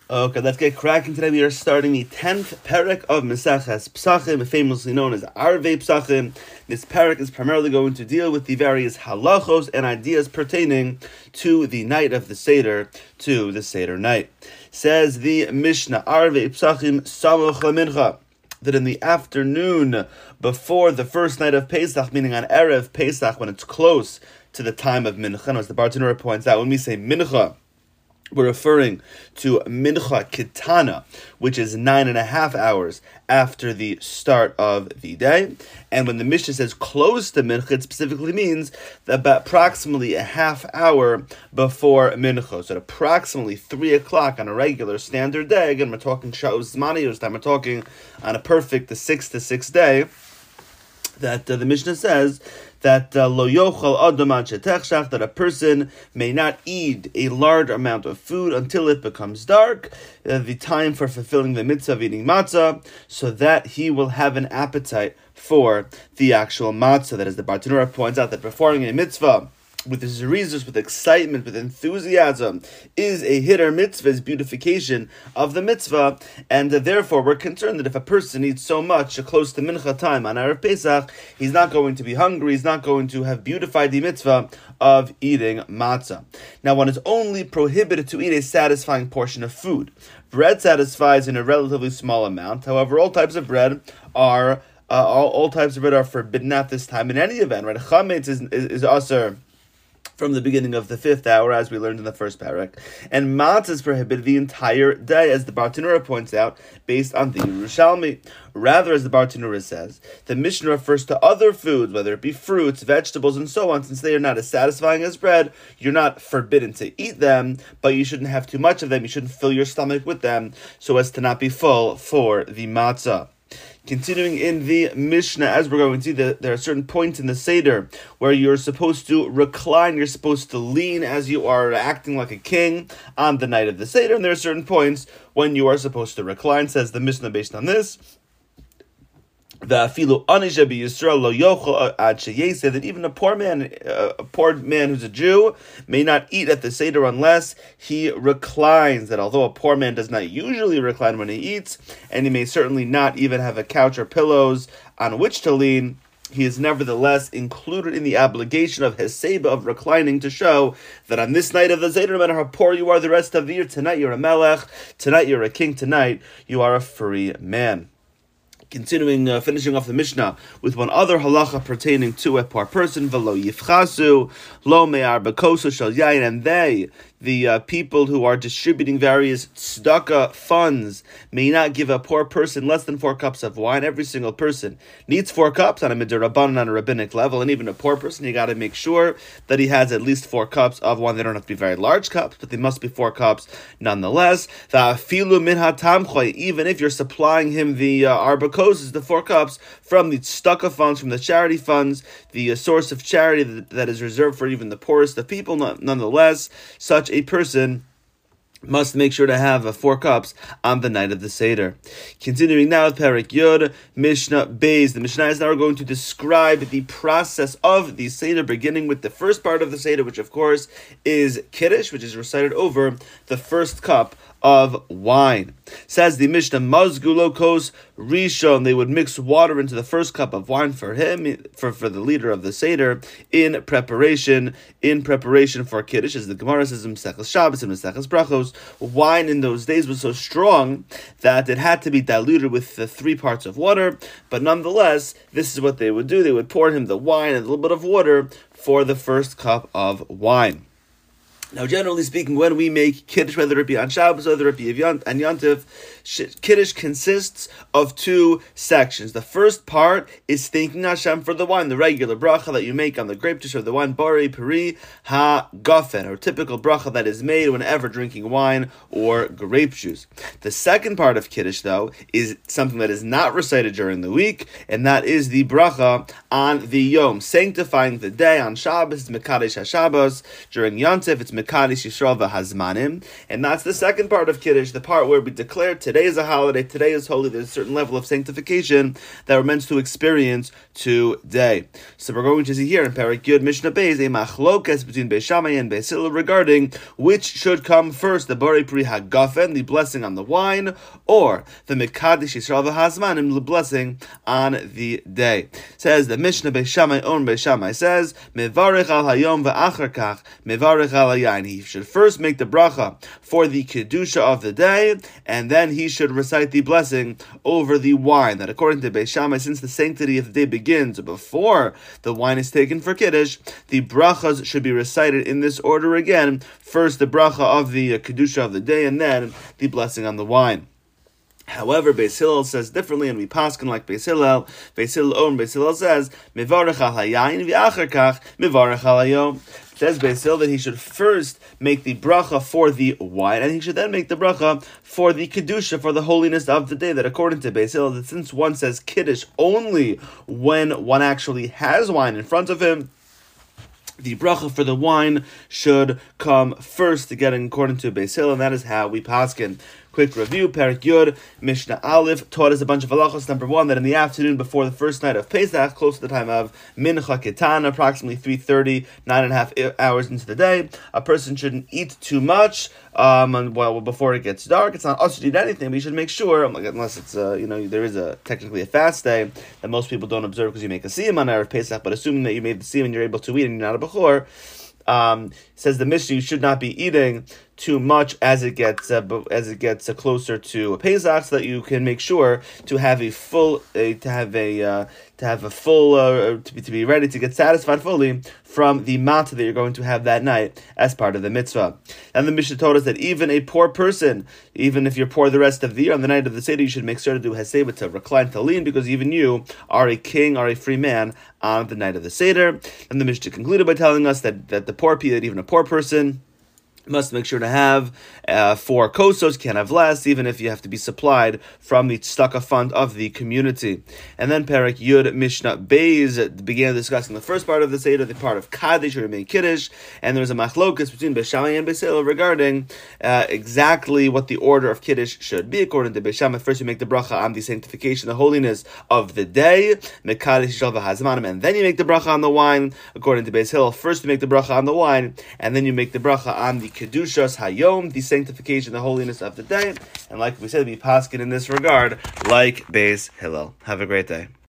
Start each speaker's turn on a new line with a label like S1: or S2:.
S1: Okay, let's get cracking. Today we are starting the 10th parak of Maseches Pesachim, famously known as Arvei Pesachim. This parak is primarily going to deal with the various halachos and ideas pertaining to the night of the Seder, to the Seder night. Says the Mishnah, Arvei Pesachim Samoch LaMincha, that in the afternoon before the first night of Pesach, meaning on Erev Pesach, when it's close to the time of Mincha, as the Bartanura points out, when we say Mincha, we're referring to Mincha Kitana, which is 9.5 hours after the start of the day. And when the Mishnah says close to Mincha, it specifically means that about approximately a half hour before Mincha. So at approximately 3 o'clock on a regular standard day, again, we're talking Sha'os Zmaniyos time, we're talking on a perfect 6 to 6 day, that the Mishnah says that lo yochal adam ad shetechshach, that a person may not eat a large amount of food until it becomes dark, the time for fulfilling the mitzvah of eating matzah, so that he will have an appetite for the actual matzah. That, as the Bartanura points out, that performing a mitzvah with zerizos, with excitement, with enthusiasm, is a hitter mitzvah, is beautification of the mitzvah, and therefore we're concerned that if a person eats so much close to mincha time on Erev Pesach, he's not going to be hungry, he's not going to have beautified the mitzvah of eating matzah. Now, one is only prohibited to eat a satisfying portion of food. Bread satisfies in a relatively small amount. However, all types of bread are forbidden at this time in any event. Right? Chametz is also from the beginning of the 5th hour, as we learned in the first parak. And matzah is prohibited the entire day, as the Bartanura points out, based on the Yerushalmi. Rather, as the Bartanura says, the Mishnah refers to other foods, whether it be fruits, vegetables, and so on. Since they are not as satisfying as bread, you're not forbidden to eat them, but you shouldn't have too much of them. You shouldn't fill your stomach with them so as to not be full for the matzah. Continuing in the Mishnah, as we're going to see, there are certain points in the Seder where you're supposed to recline, you're supposed to lean as you are acting like a king on the night of the Seder, and there are certain points when you are supposed to recline, says the Mishnah based on this. That even a poor man who's a Jew may not eat at the Seder unless he reclines. That although a poor man does not usually recline when he eats, and he may certainly not even have a couch or pillows on which to lean, he is nevertheless included in the obligation of Heseba, of reclining, to show that on this night of the Seder, no matter how poor you are the rest of the year, tonight you're a melech, tonight you're a king, tonight you are a free man. Continuing, finishing off the Mishnah with one other halacha pertaining to a poor person, v'lo yifchasu, lo me'ar b'koso shel yayin, and they, the people who are distributing various tzedakah funds, may not give a poor person less than 4 cups of wine. Every single person needs 4 cups on a midrabanan, on a rabbinic level, and even a poor person, you got to make sure that he has at least 4 cups of wine. They don't have to be very large cups, but they must be 4 cups nonetheless. Even if you're supplying him the arbakos, the 4 cups from the tzedakah funds, from the charity funds, the source of charity that is reserved for even the poorest of people, nonetheless, such a person must make sure to have 4 cups on the night of the Seder. Continuing now with Perek Yud, Mishnah Beis. The Mishnah is now going to describe the process of the Seder, beginning with the first part of the Seder, which of course is Kiddush, which is recited over the first cup of wine. Says the Mishnah, Mazgulo Kos Rishon, they would mix water into the first cup of wine for him, for the leader of the Seder, in preparation for Kiddush. As the Gemara says in Maseches Shabbos and Maseches Brachos, wine in those days was so strong that it had to be diluted with the 3 parts of water, but nonetheless, this is what they would do. They would pour him the wine and a little bit of water for the first cup of wine. Now, generally speaking, when we make Kiddush, whether it be on Shabbos, whether it be on Yom Tov, Kiddush consists of 2 sections. The first part is thanking Hashem for the wine, the regular bracha that you make on the grape juice or the wine, Borei Peri Ha-Gafen, or typical bracha that is made whenever drinking wine or grape juice. The second part of Kiddush, though, is something that is not recited during the week, and that is the bracha on the Yom, sanctifying the day. On Shabbos, it's Mekadesh HaShabbos. During Yom Tov, it's Mekadesh Yisrael v'Hazmanim, and that's the second part of Kiddush, the part where we declare today is a holiday, today is holy, there's a certain level of sanctification that we're meant to experience today. So we're going to see here in Perek Yud Mishnah Beis a machlokas between Beis Shammai and Beis Hillel regarding which should come first, the Borei Pri Hagafen, the blessing on the wine, or the Mekadesh Yisrael v'Hazmanim, the blessing on the day. Says the Mishnah Beis Shammai, Beis Shammai says, Mevarech al hayom v'achar kach, mevarech al hayayin. He should first make the bracha for the kedusha of the day, and then he should recite the blessing over the wine. That according to Beis Shammai, since the sanctity of the day begins before the wine is taken for kiddush, the brachas should be recited in this order again. First the bracha of the kedusha of the day, and then the blessing on the wine. However, Beis Hillel says differently, and we paskin like Beis Hillel. Beis Hillel says, Mevarech al hayayin v'achar kach mevarech al hayom. Says Beis Hillel that he should first make the bracha for the wine, and he should then make the bracha for the kedusha, for the holiness of the day. That according to Beis Hillel, that since one says kiddush only when one actually has wine in front of him, the bracha for the wine should come first, again according to Beis Hillel, and that is how we paskin. Quick review, Perek Yud, Mishnah Aleph taught us a bunch of halachos. Number one, that in the afternoon before the first night of Pesach, close to the time of Mincha Ketana, approximately 3:30, 9.5 hours into the day, a person shouldn't eat too much before it gets dark. It's not us to eat anything, but you should make sure, unless it's there is technically a fast day that most people don't observe because you make a siyum on Erev Pesach, but assuming that you made the siyum and you're able to eat and you're not a bechor, says the Mishnah, you should not be eating too much as it gets closer to Pesach, so that you can make sure to have a full to be ready to get satisfied fully from the matzah that you're going to have that night as part of the mitzvah. And the Mishnah told us that even a poor person, even if you're poor the rest of the year, on the night of the Seder, you should make sure to do Heseba, to recline, to lean, because even you are a king, are a free man on the night of the Seder. And the Mishnah concluded by telling us that even a poor person must make sure to have 4 kosos, can't have less, even if you have to be supplied from the tzedakah fund of the community. And then Perek Yud Mishnah Beis began discussing the first part of the Seder, the part of Kaddish, or Yemei Kiddush, and there was a machlokas between Beis Shammai and Beis Hillel regarding exactly what the order of Kiddush should be. According to Beis Shammai, first you make the bracha on the sanctification, the holiness of the day, Mekadesh Yisrael v'Hazmanim, and then you make the bracha on the wine. According to Beis Hillel, first you make the bracha on the wine, and then you make the bracha on the Kedushas Hayom, the sanctification, the holiness of the day. And like we said, we paskin in this regard, like Beis Hillel. Have a great day.